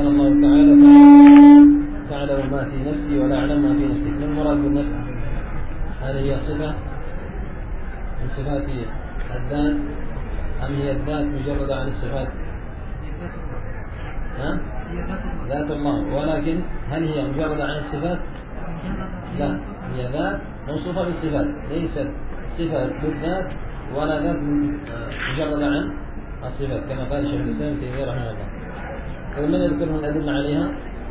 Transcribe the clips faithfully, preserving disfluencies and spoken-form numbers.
قال الله تعالى تعلم ما في نفسي ولا أعلم ما في نفسك. ما المراد بالنفس؟ هل هي صفة من صفات الذات أم هي الذات مجردة عن الصفات؟ ها؟ ذات الله، ولكن هل هي مجردة عن الصفات؟ لا، هي ذات موصوفة بالصفات، ليست صفة للذات ولا ذات مجردة عن الصفات كما قال شيخ الإسلام ابن تيمية رحمه الله. ومن يذكر من الأدلة عليها؟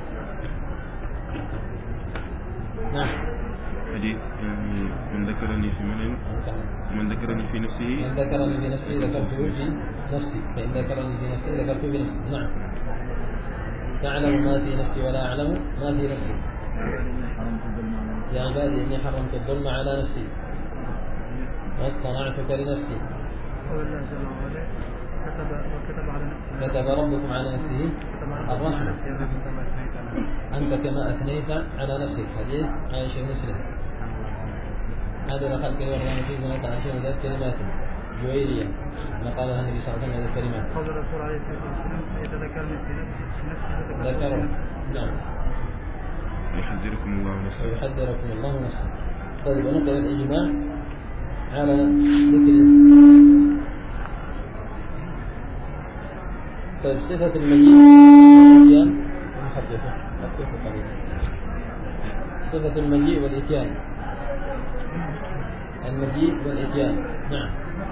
نعم. حديث من ذكرني في من من ذكرني في نفسه من ذكرني في نفسي ذكرته في نفسي، فإن ذكرني في نفسي ذكرته في نفسي. نعم. تعلم ما في نفسي ولا أعلم ما في نفسي. يا عبادي إني حرمت الظلم على نفسي واصطنعتك لنفسي. كتب ربكم على نفسه الرحمة أنت كما أثنيت على نفسك. حديث عائشة مسلم. هذا دخل كلمة الرحمن في هناك عشرين ذات كلمات جويرية ما قالها النبي صلى الله عليه وسلم. هذه الكلمات قول الرسول عليه الصلاة والسلام يتذكرني في نفسه ذكروا. نعم. يحذركم الله نفسه. ويحذركم الله نفسه. طيب ونقل الإجماع على ذكر طيب صفة المجيء والإتيان. صفة المجيء والإتيان. المجيء والإتيان. نعم.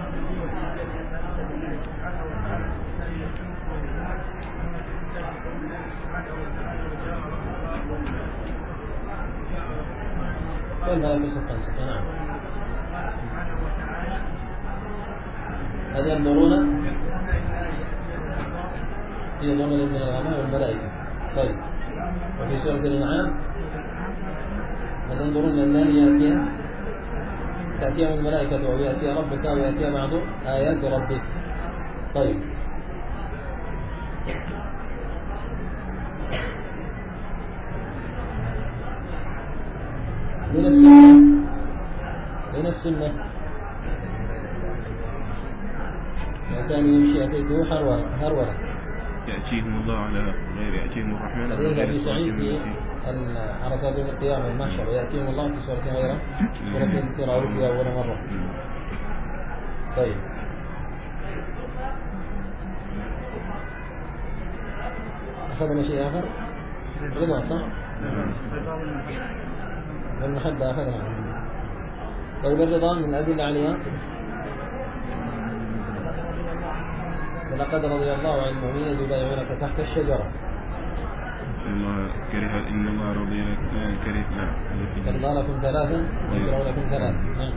والملائكة صفا صفا. نعم. هل ينظرون في ضمن من الغمام والملائكة. طيب وفي سورة الأنعام هل ينظرون النار يأتيها تأتيهم الملائكة أو يأتي ربك أو يأتي بعض آيات ربك. طيب من السنة من السنة كان يمشي أتيته هرولة يأتيهم الله على غير يأتيهم الرحمن. هذا أبي سعيد في عرفات يوم القيامة والمحشر ويأتيهم الله في سورة غيره ولكن ترى فيها أول مرة. طيب أخذنا شيء آخر؟ رضا صح؟ والمحبة أخذنا. طيب الرضا من الأدلة عليها ولقد رضي الله عن المؤمنين يبايعونك تحت الشجرة. الله كره إن الله رضي لك كره لا كره لكم ثلاثا ويكره لكم ثلاثا.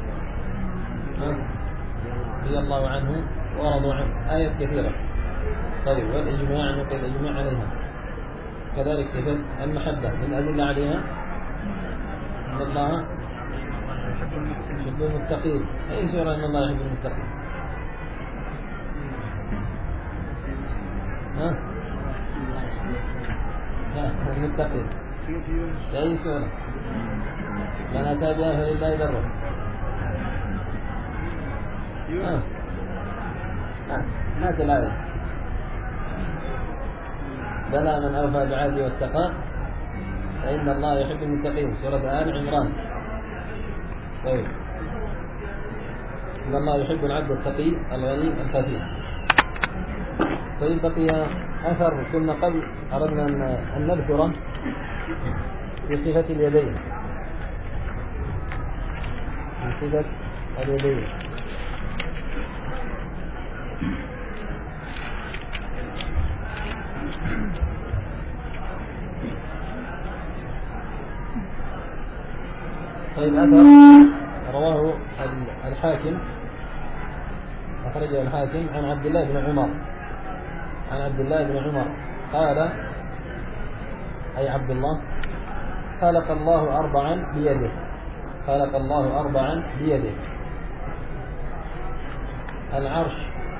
رضي الله عنه ورضوا عنه. آيات كثيرة. طيب والإجماع نقل الإجماع عليها. كذلك صفة المحبة من الأدلة عليها أن الله يحب المتقين. أي سورة أن الله يحب المتقين؟ ها؟ لا المتقين في أي سورة؟ من أتى بها فلله ذره. ها؟ ها؟ هات الآية. بلى من أوفى بعهده واتقى فإن الله يحب المتقين. سورة آل عمران. طيب إن الله يحب العبد التقي الغني الخفي. طيب بقي أثر كنا قبل أردنا أن نذكره في صفة اليدين. في صفة اليدين طيب أثر رواه الحاكم أخرجه الحاكم عن عبد الله بن عمر عن عبد الله بن عمر قال أي عبد الله خلق الله أربعا بيده. خلق الله أربعا بيده: العرش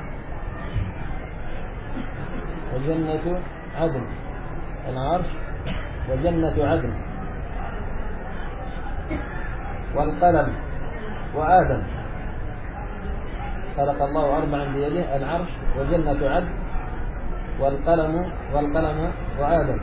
وجنة عدن. العرش وجنة عدن والقلم وآدم. خلق الله أربعا بيده: العرش وجنة عدن والقلم والقلم وآدم.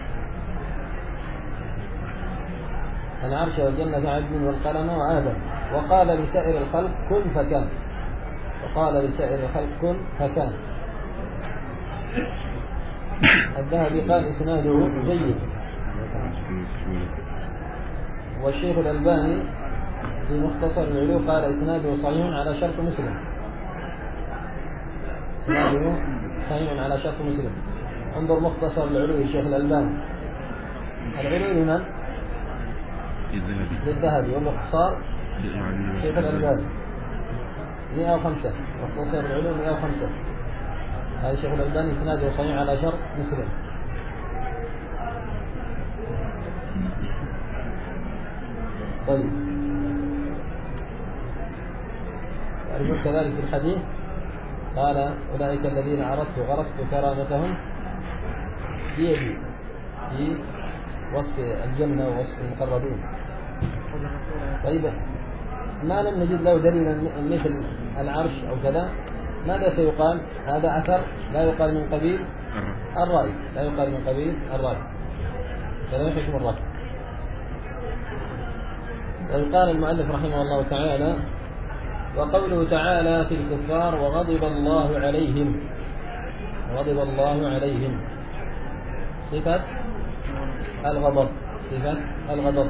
العرش والجنة عبد والقلم وآدم. وقال لسائر الخلق كن فكان. وقال لسائر الخلق كن فكان. الذهبي قال إسناده جيد. والشيخ الألباني في مختصر العلو قال إسناده صحيح على شرط مسلم. إسناده صحيح على شرط مسلم. انظر مختصر العلو الشيخ الألباني. العلو لمن؟ للذهبي. والاختصار الشيخ الألباني مئة وخمسة. مختصر العلو مئة وخمسة. هذا الشيخ الألباني إسناده صحيح على شرط مسلم. طيب أرجو كذلك في الحديث قال أولئك الذين عرضت غرست كرامتهم بيدي في وصف الجنة ووصف المقربين. طيب ما لم نجد له دليلا مثل العرش أو كذا ماذا سيقال؟ هذا أثر لا يقال من قبيل الرأي. لا يقال من قبيل الرأي. كلام حكم الرأي. قال المؤلف رحمه الله تعالى وقوله تعالى في الكفار وغضب الله عليهم. غضب الله عليهم صفة الغضب. صفة الغضب.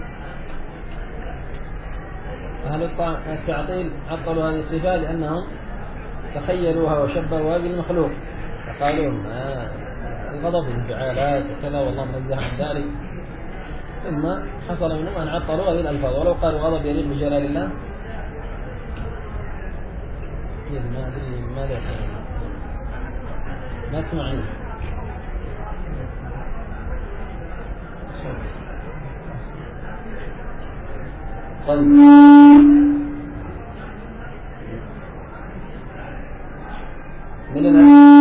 أهل التعطيل عطلوا هذه الصفة لأنهم تخيلوها وشبهوها بالمخلوق فقالوا آه الغضب انفعالات وكذا والله منزه عن ذلك. ثم حصل منهم أن عطلوا هذه الألفاظ ولو قالوا غضب يليق بجلال الله ما أدري ماذا يفعل ما تسمعني. طيب من الآن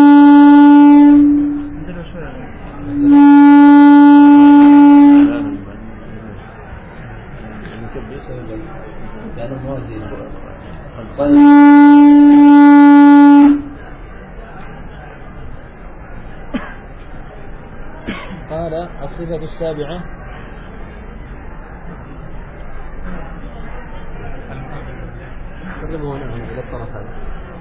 قال الصفة السابعة قربوا هنا إلى الطرف هذا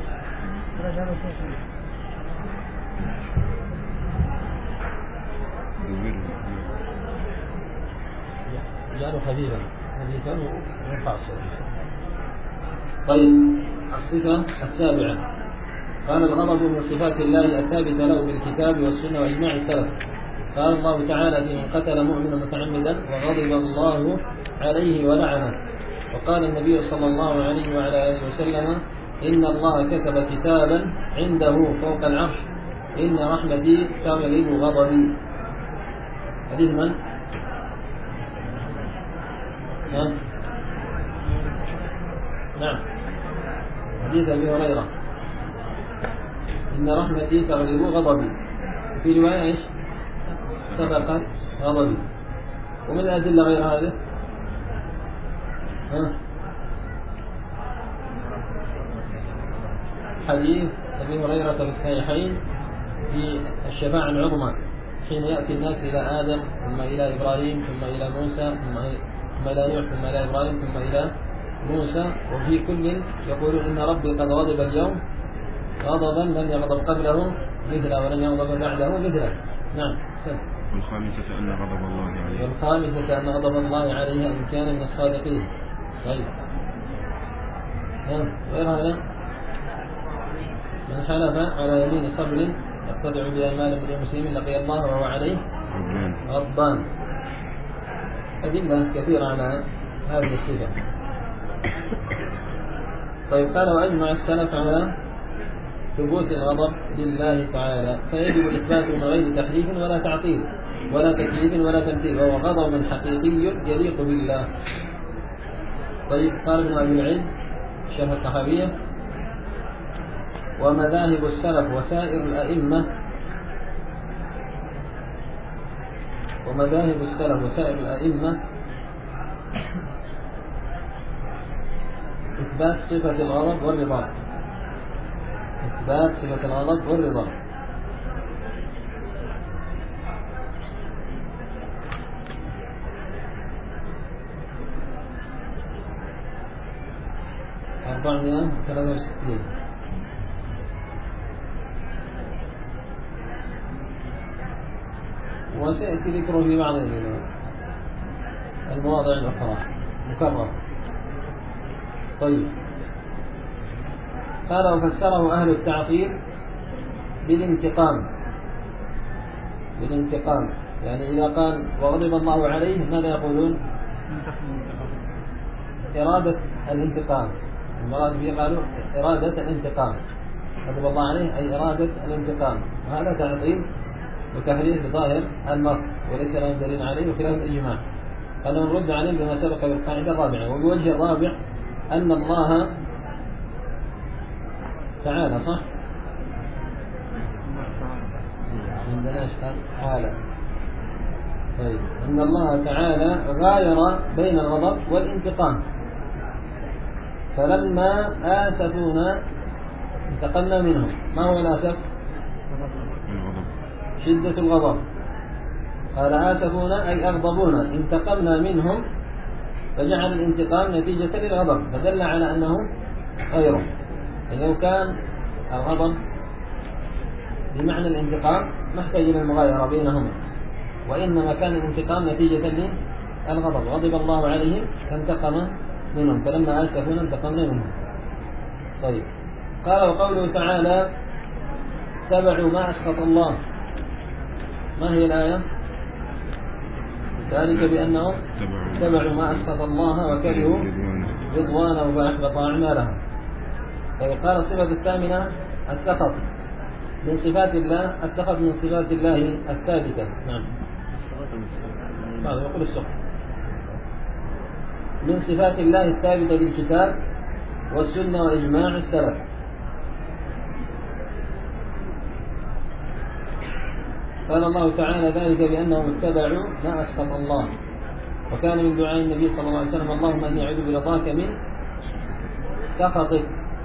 جعلوا خفيفا خفيفا ويرفع الصوت. طيب الصفة السابعة قال الغضب من صفات الله الثابتة له بالكتاب والسنة وإجماع السلف. قال الله تعالى في من قتل مؤمنا متعمدا وغضب الله عليه ولعنه. وقال النبي صلى الله عليه وعلى آله وسلم إن الله كتب كتابا عنده فوق العرش إن رحمتي تغلب غضبي. حديث من؟ نعم نعم حديث أبي هريرة إن رحمتي تغلب غضبي. في رواية إيش؟ سبقت غضبي. ومن الأدلة غير هذا ها؟ حديث أبي هريرة في الصحيحين في الشفاعة العظمى حين يأتي الناس إلى آدم ثم إلى إبراهيم ثم إلى موسى ثم إلى نوح ثم إلى إبراهيم ثم إلى موسى وفي كل يقول إن ربي قد غضب اليوم غضبا لم يغضب قبله مثله ولم يغضب بعده مثله. نعم. والخامسة أن غضب الله عليه. والخامسة أن غضب الله عليها إن كان من الصادقين. طيب غير هذا من حلف على يمين صبر يقتدع بها مال من المسلمين لقي الله وهو عليه غضبان. أدلة كثيرة على هذه الصفة. طيب قال وأجمع السلف على ثبوت الغضب لله تعالى فيجب الإثبات من غير تحريف ولا تعطيل ولا تكييف ولا تمثيل وهو غضب حقيقي يليق بالله. طيب قال ابن أبي العز شرح الطحاوية ومذاهب السلف وسائر الأئمة ومذاهب السلف وسائر الأئمة إثبات صفة الغضب والرضا. إثبات صفة الغضب والرضا. أربعمائة وثلاثة وستين. وسيأتي ذكره في بعض المواضع الأخرى مكرر. طيب، قال وفسره أهل التعطيل بالانتقام. بالانتقام يعني إذا قال وغضب الله عليه ماذا يقولون؟ إرادة الانتقام. المراد به قالوا إرادة الانتقام، غضب الله عليه أي إرادة الانتقام، وهذا تعطيل وتحريف بظاهر النص وليس له دليل عليه وخلاف الإجماع. قال نرد عليه بما سبق بالقاعدة الرابعة. والوجه الرابع أن الله تعالى صح؟ عندنا اشكال حالة. طيب، أن الله تعالى غاير بين الغضب والانتقام، فلما آسفونا انتقمنا منهم. ما هو الآسف؟ شدة الغضب. قال آسفونا أي أغضبونا، انتقمنا منهم، فجعل الانتقام نتيجة للغضب، فدل على أنه غيره. لو كان الغضب بمعنى الانتقام ما احتاج إلى المغايرة بينهما، وإنما كان الانتقام نتيجة للغضب، غضب الله عليهم فانتقم منهم، فلما آسفونا انتقمنا منهم. طيب، قال وقوله تعالى اتبعوا ما أسخط الله. ما هي الآية؟ ذلك بأنهم اتبعوا ما أسخط الله وكرهوا رضوانه فأحبط أعمالهم. طيب، قال الصفة الثامنة السخط من صفات الله. السخط من صفات الله الثابتة. نعم، ماذا يقول السخط؟ من صفات الله الثابتة بالكتاب والسنة وإجماع السلف. قال الله تعالى ذلك بأنهم اتبعوا ما أسخط الله، وكان من دعاء النبي صلى الله عليه وسلم اللهم إني أعوذ برضاك من سخطك.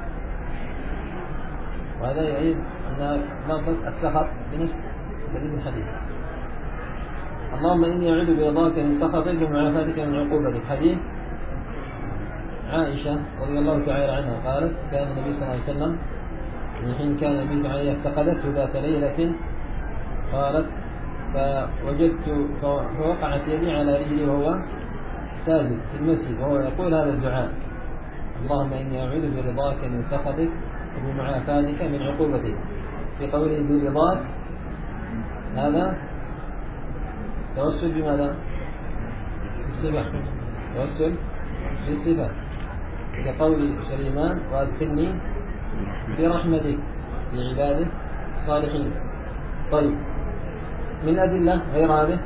وهذا يعيد أن لفظ السخط بنفس دليل الحديث. اللهم إني أعوذ برضاك من سخطك ومعافاتك من عقوبتك. حديث عائشة رضي الله تعالى عنها قالت كان النبي صلى الله عليه وسلم من حين كان يبيت عليها افتقدته ذات ليلة، قالت فوجدت فوقعت يدي على رجلي وهو ساجد في المسجد وهو يقول هذا الدعاء اللهم إني أعوذ برضاك من سخطك وبمعافاتك من عقوبتك. في قوله برضاك هذا توسل بماذا؟ بالصفات، توسل بالصفات، كقول سليمان وادخلني برحمتك في عباده الصالحين. طيب، من أدلة غير هذه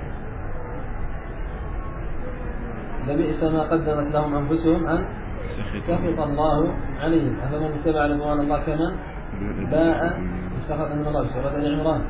لبئس ما قدمت لهم أنفسهم أن سخط الله عليهم أفمن اتبع رضوان الله كمن باء بسخط من الله، سورة آل عمران.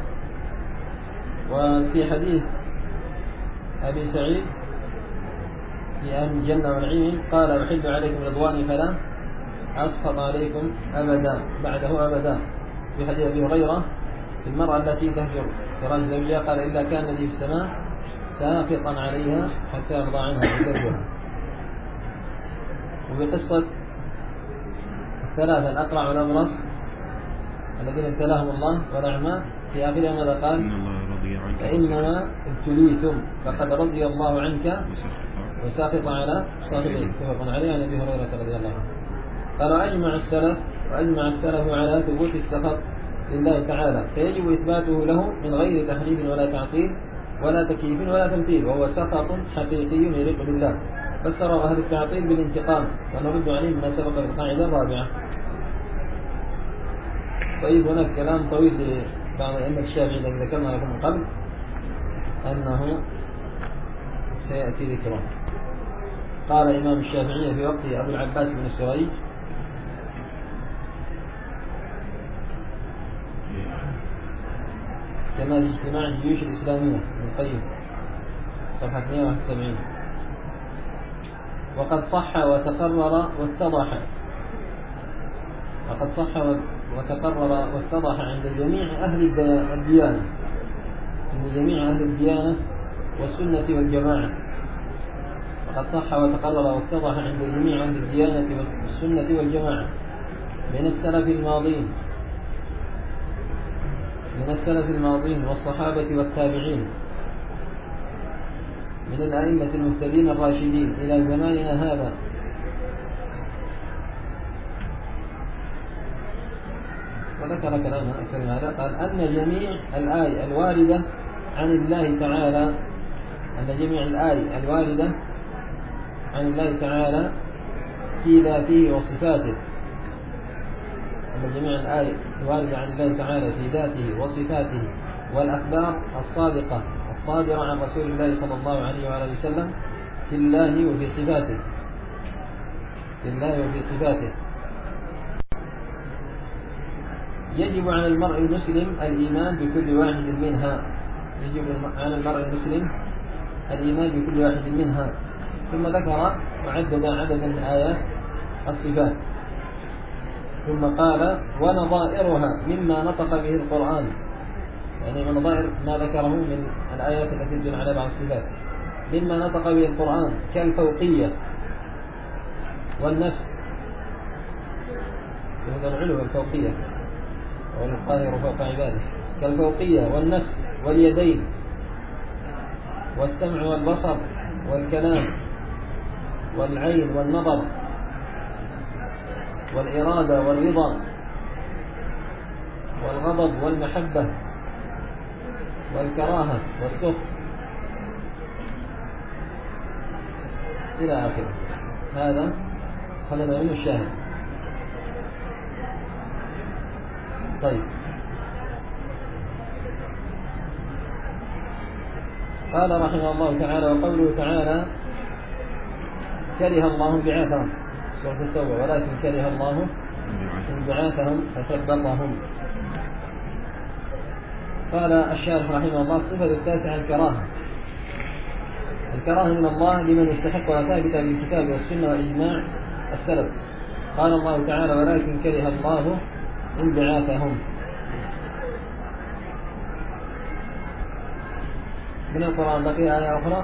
وفي حديث أبي سعيد في أهل الجنة ونعيمهم قال أحل عليكم رضواني فلا أسخط عليكم أبدا بعده أبدا. في حديث أبي هريرة في المرأة التي تهجر فراش زوجها قال إلا كان الذي في السماء ساقطا عليها حتى يرضى عنها زوجها. وبقصة الثلاثة الأقرع والأبرص الذين ابتلاهم الله والأعمى في آخرها ماذا قال؟ فإنما ابتليتم فقد رضي الله عنك وساقط على صاحبيك. متفق عليه عن أبي هريرة رضي الله عنه. قال أجمع السلف وأجمع السلف على ثبوت السخط لله تعالى، فيجب إثباته له من غير تحريف ولا تعطيل ولا تكييف ولا تمثيل، وهو سخط حقيقي يليق بالله. فسر أهل التعطيل بالانتقام، ونرد عليه ما سبق في القاعدة الرابعة. طيب، هناك كلام طويل لبعض أئمة الشافعي الذي ذكرنا لكم من قبل أنه سيأتي ذكره. قال إمام الشافعي في وقته أبو العباس بن سريج كما في اجتماع الجيوش الإسلامية ابن القيم صفحة مئة وواحد وسبعين: وقد صح وتقرر واتضح وقد صح وتقرر واتضح عند جميع أهل الديانة عند جميع أهل الديانة والسنة والجماعة. وقد قد صح وتقرر واتضح عند الجميع عند الديانة والسنة والجماعة من السلف الماضين من السلف الماضين والصحابة والتابعين من الأئمة المهتدين الراشدين إلى زماننا هذا وذكر كلام أكثر من هذا. قال أن جميع الآية الواردة عن الله تعالى أن جميع الآية الواردة عن الله تعالى في ذاته وصفاته أن جميع الآية الواردة عن الله تعالى في ذاته وصفاته والأخبار الصادقة الصادرة عن رسول الله صلى الله عليه وآله وسلم في الله وفي صفاته في الله وفي صفاته يجب على المرء المسلم الإيمان بكل واحد منها يجب على المرء المسلم الإيمان بكل واحد منها. ثم ذكر وعدد عددا من آيات الصفات ثم قال ونظائرها مما نطق به القرآن يعني ونظائر ما ذكره من الآيات التي تدل على بعض الصفات مما نطق به القرآن كالفوقية والنفس هذا العلو والفوقية والقاهر فوق عباده كالفوقية والنفس واليدين والسمع والبصر والكلام والعين والنظر والإرادة والرضا والغضب والمحبة والكراهة والسخط إلى آخره. هذا خلنا منه الشاهد. طيب قال رحمه الله تعالى وقوله تعالى كره الله بعاثهم سورة التوبة ولكن كره الله بعاثهم فثبطهم. قال الشارح رحمه الله الصفة التاسعة الكراهة الكراهة من الله لمن يستحقها ثابتة بالكتاب والسنة وإجماع السلف. قال الله تعالى ولكن كره الله انبعاثهم. من القرآن بقي آية أخرى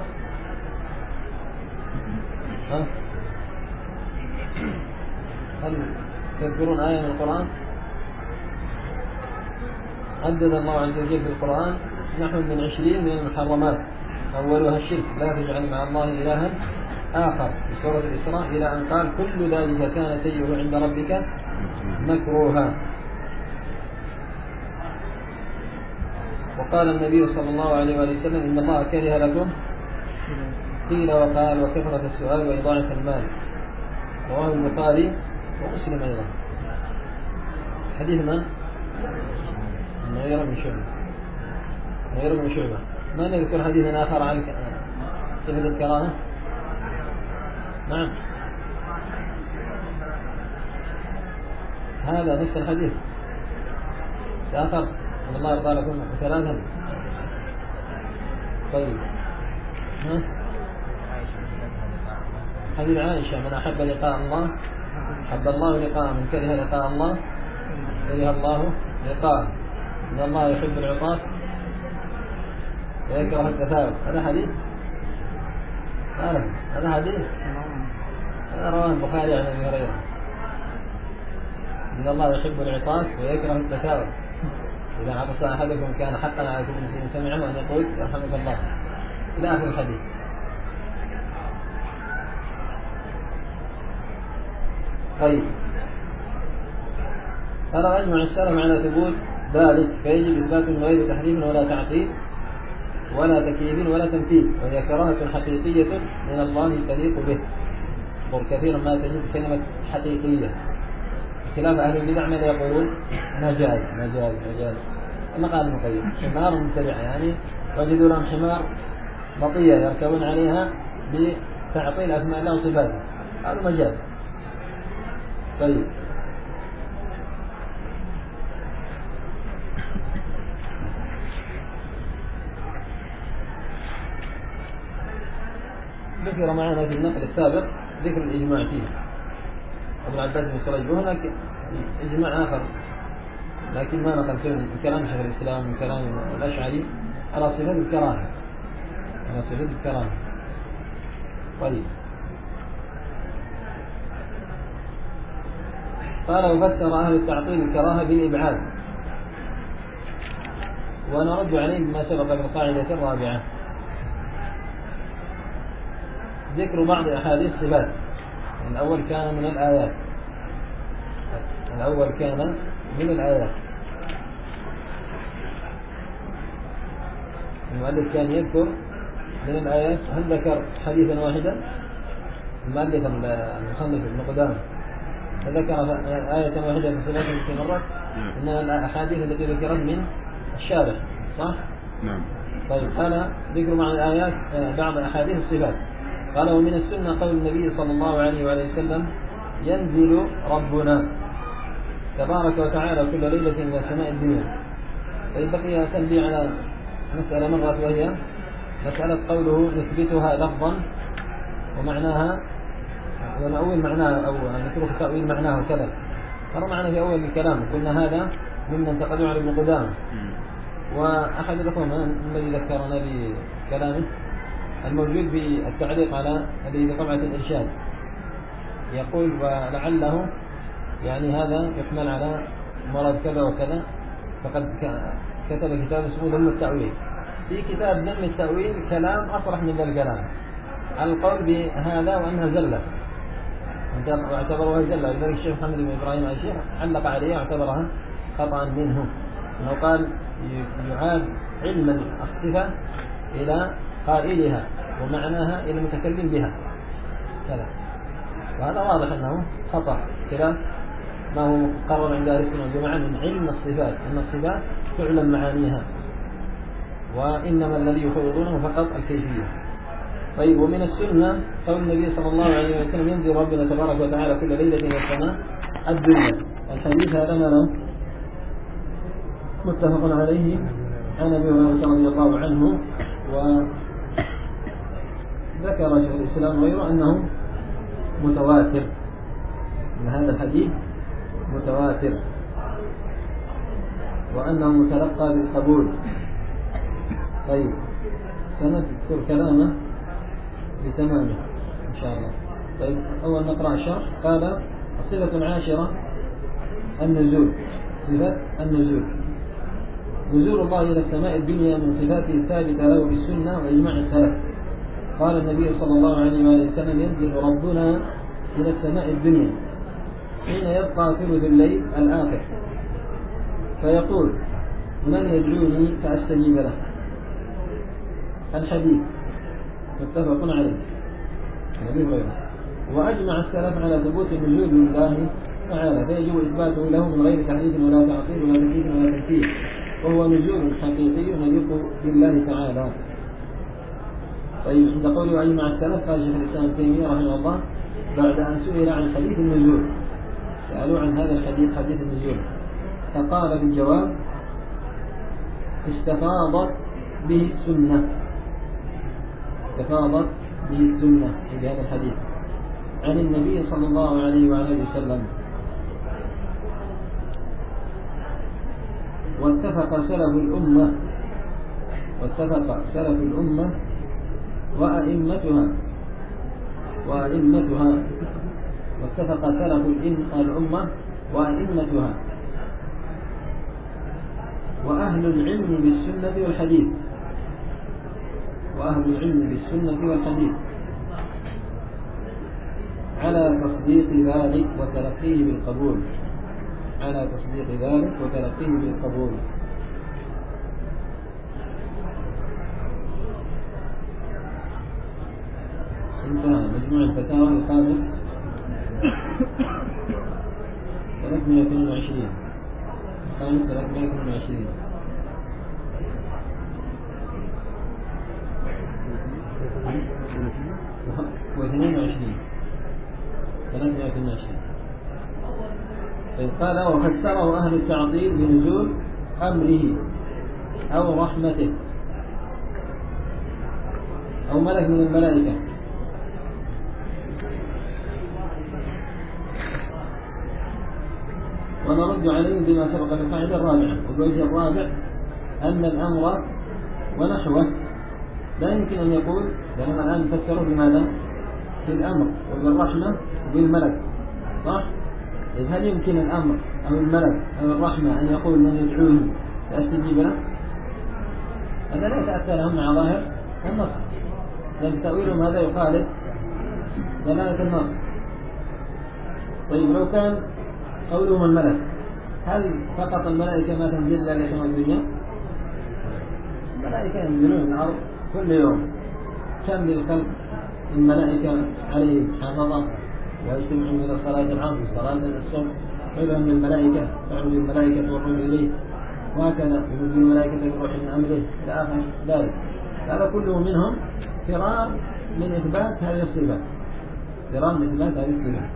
ها؟ هل تذكرون آية من القرآن عدد الله عز وجل في القرآن نحو من عشرين من المحرمات أولها الشرك لا تجعل مع الله إلها آخر في سورة الإسراء إلى أن قال كل ذلك كان سيئه عند ربك مكروها. وقال النبي صلى الله عليه وسلم إن الله كره لكم قيل وقال وكثرة السؤال وإضاعة المال. رواه البخاري ومسلم أيضا. حديث من؟ غير من شعبة غير من شعبة ما نذكر حديثا آخر عن صفة الكراهة. نعم هذا نفس الحديث آخر أن الله يرضى لكم ثلاثا. طيب ها؟ حديث عائشة من أحب لقاء الله حب الله لقاء من كره لقاء الله كره الله لقاء إن الله يحب العطاس ويكره التثاؤب. هذا حديث هذا هذا حديث هذا رواه البخاري عن أبي هريرة إن الله يحب العطاس ويكره التثاؤب إذا عطس أحدكم كان حقا على كل مسلم سمعه وأن يقول يرحمك الله إلى آخر الحديث. طيب قال أجمع السلف على ثبوت ذلك فيجب إثبات من غير تحريف ولا تعطيل ولا تكييف ولا تمثيل وهي كراهة حقيقية من الله تليق به. وكثيرا ما تجد كلمة حقيقية خلاف أهل البدع ماذا يقولون مجاز مجاز مجاز كما قال ابن القيم حمار مبتدع يعني وجدوا لهم حمار بطية يركبون عليها بتعطيل أسماء الله وصفاته هذا مجاز. طيب ذكر معنا في النقل السابق ذكر الإجماع فيه ابن عباس بن سريج وهناك إجماع آخر لكن ما نقل فيه من كلام شيخ الإسلام من كلام الأشعري على صفة الكراهة على صفة الكراهة. طيب قال وفسر أهل التعطيل الكراهة بالإبعاد، ونرد عليه بما سبق في القاعدة الرابعة. ذكر بعض أحاديث الصفات. الأول كان من الآيات الأول كان من الآيات المؤلف كان يذكر من الآيات. هل ذكر حديثا واحدا؟ المؤلف المصنف ابن قدامة ذكر آية واحدة في صفات في مرة، إنما الأحاديث التي ذكرت من الشارح، صح؟ نعم. طيب، قال ذكر مع الآيات بعض أحاديث الصفات. قال ومن السنة قول النبي صلى الله عليه وآله وسلم ينزل ربنا تبارك وتعالى كل ليلة إلى سماء الدنيا. طيب، بقي تنبيه على مسألة مرت، وهي مسألة قوله نثبتها لفظا ومعناها ونؤول معناها أو نترك تأويل معناه كذا. ترى معنا في أول الكلام قلنا هذا ممن تقدم على ابن قدامة، وأحد الأخوة الذي ذكرنا بكلامه الموجود بالتعليق على الذي بطبعة الإرشاد يقول ولعله يعني هذا يحمل على مرض كذا وكذا، فقد كتب كتاب اسمه ذم التأويل. في كتاب ذم التأويل كلام أصرح من ذا الكلام على القول بهذا وأنها زلة، واعتبروها زلة. لذلك الشيخ محمد بن إبراهيم الشيخ علق عليها واعتبرها خطأ منه، أنه قال يعاد علم الصفة إلى قائلها ومعناها إلى المتكلم بها كذا، وهذا واضح أنه خطأ خلاف ما هو مقرر عند أهل السنة والجماعة من علم الصفات، أن الصفات تعلم معانيها، وإنما الذي يفوضونه فقط الكيفية. طيب، ومن السنة قول النبي صلى الله عليه وسلم ينزل ربنا تبارك وتعالى كل ليلة إلى السماء الدنيا. الحديث هذا له متفق عليه عن أبي هريرة رضي الله عنه، وذكر شيخ الإسلام غيره أنه متواتر، أن هذا الحديث متواتر وأنه متلقى بالقبول. طيب، سنذكر كلامه بتمامه إن شاء الله. طيب، أول نقرأ الشرح. قال الصفة العاشرة النزول. صفة النزول نزول الله إلى السماء الدنيا من صفاته الثابتة له بالسنة وإجماع السلف. قال النبي صلى الله عليه وآله وسلم ينزل ربنا إلى السماء الدنيا حين يبقى ثلث الليل الآخر فيقول من يدعوني فأستجيب له. الحديث متفق عليه. وأجمع السلف على ثبوت النزول لله تعالى، فيجب إثباته له من غير تحريف ولا تعطيل ولا تكييف ولا تمثيل، وهو نزول حقيقي يليق بالله تعالى. طيب، عند قوله أجمع السلف قال شيخ الإسلام ابن تيمية رحمه الله بعد أن سئل عن حديث النزول، سألوا عن هذا الحديث حديث النزول، فقال بالجواب استفاضت به السنة استفاضت به السنة في هذا الحديث عن النبي صلى الله عليه وآله وسلم. واتفق سلف الأمة واتفق سلف الأمة وأئمتها وأئمتها واتفق سلف الأمة وأئمتها وأهل العلم بالسنة والحديث وأهل العلم بالسنة والحديث على تصديق ذلك وتلقيه بالقبول على تصديق ذلك وتلقيه بالقبول. انتهى مجموع الفتاوى الخامس ثلاثمائة واثنين وعشرين الخامس ثلاثمائة واثنين وعشرين واثنين وعشرين ثلاثمائة واثنين وعشرين. طيب، قال وفسره أهل التعطيل بنزول أمره أو رحمته أو ملك من الملائكة. ونرد عليهم بما سبق في القاعدة الرابعة. والوجه الرابع أن الأمر ونحوه لا يمكن أن يقول، لأننا الآن نفسره بماذا؟ في الأمر وبالرحمة وبالملك، صح؟ إذ هل يمكن الأمر أو الملك أو الرحمة أن يقول من يدعوني فأستجيب له؟ هذا لا يتأتى لهم مع ظاهر النص، لأن تأويلهم هذا يخالف دلالة النص. طيب لو كان قولهم الملك، هل فقط الملائكة ما تنزل إلا لسماء الدنيا؟ الملائكة ينزلون الأرض كل يوم، كم للخلق الملائكة عليه حافظة ويجتمعون إلى صلاة العصر وصلاة الصبح، غيرهم من الملائكة تعرج الملائكة والروح إليه، وهكذا ينزل الملائكة بالروح من أمره إلى آخر ذلك. هذا كله منهم فرار من إثبات هذه الصفة، فرار من إثبات هذه الصفة.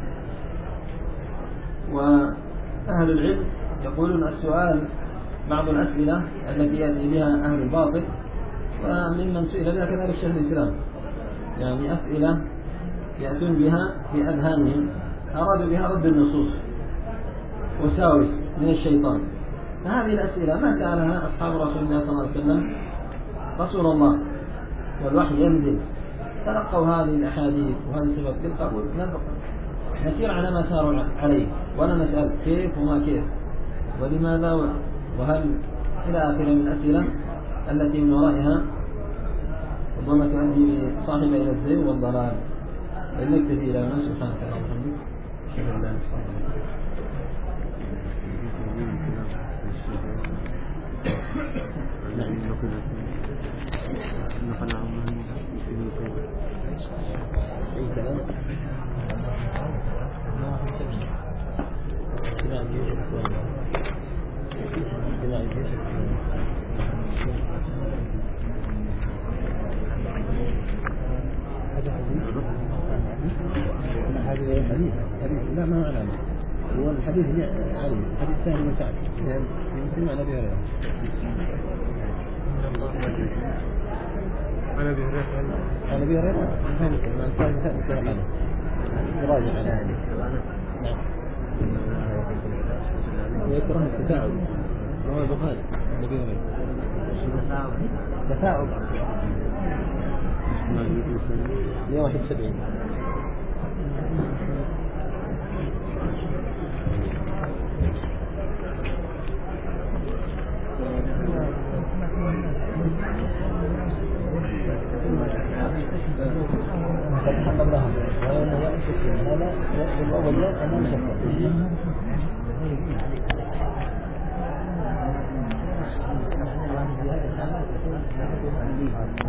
وأهل العلم يقولون السؤال بعض الأسئلة التي يأتي بها أهل الباطل، وممن سئل بها كذلك شيخ الإسلام، يعني أسئلة يأتون بها في أذهانهم أرادوا بها رد النصوص وساوس من الشيطان. فهذه الأسئلة ما سألها أصحاب رسول الله صلى الله عليه وسلم رسول الله والوحي ينزل، تلقوا هذه الأحاديث وهذه الصفات بالقبول، نسير على ما ساروا عليه ولا نسأل كيف وما كيف ولماذا وهل إلى آخر من الأسئلة التي من ورائها ربما تؤدي صاحبها إلى الزيغ والضلال. نكتفي إلى هنا. سبحانك اللهم وبحمدك أشهد أن لا إله إلا أنت حديث لا ما معنى هو الحديث علي حديث سهل بن سعد يمكن عن أبي هريرة عن أبي هريرة عن أبي هريرة عن سهل بن سعد متفق عليه يراجع على هذه. نعم ويكره التثاؤب رواه البخاري عن أبي هريرة تثاؤب مئة وواحد وسبعين. فتحمل لها ويوم يأتي هذا بالأول يوم أمام شكرا.